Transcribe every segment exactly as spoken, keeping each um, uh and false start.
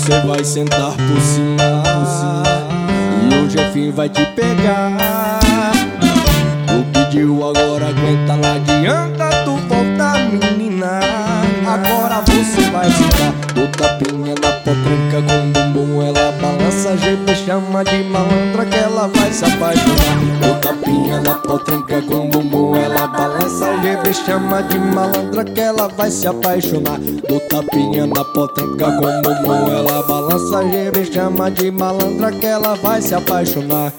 Você vai sentar por cima, por cima, e o Jefinho vai te pegar. Tu pediu, agora aguenta, não adianta tu voltar, menina. Agora você vai sentar, do tapinha na potranca com o bumbum ela balança. G B chama de malandra que ela vai se apaixonar. Do tapinha na potranca com o bumbum ela balança. G B chama de malandra que ela vai se apaixonar. Do tapinha na potranca com o bumbum ela balança. G B chama de malandra que ela vai se apaixonar.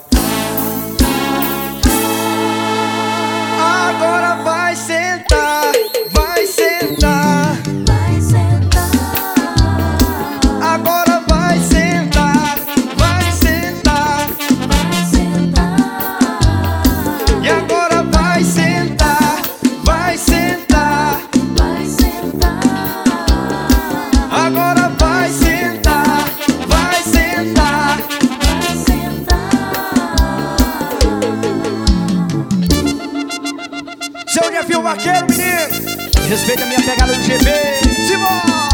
Agora vai sentar, vai sentar, vai sentar. agora vai sentar, vai sentar, Vai sentar. e agora vai sentar, vai sentar, Vai sentar. agora vai sentar, vai sentar. Vai sentar. Seu Jefinho Vaqueiro, menino, respeita a minha pegada do G B. Simbora!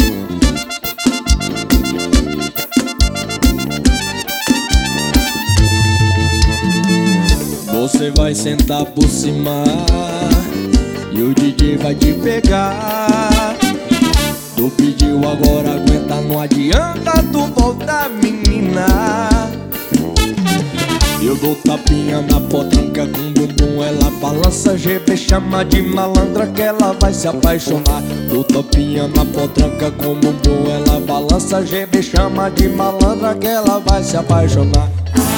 Você vai sentar por cima e o D J vai te pegar. Tu pediu, agora aguenta, não adianta tu voltar, menina. Eu dou tapinha na potranca com o bumbum ela balança. G B chama de malandra que ela vai se apaixonar. Dou tapinha na potranca com o bumbum ela balança. G B chama de malandra que ela vai se apaixonar.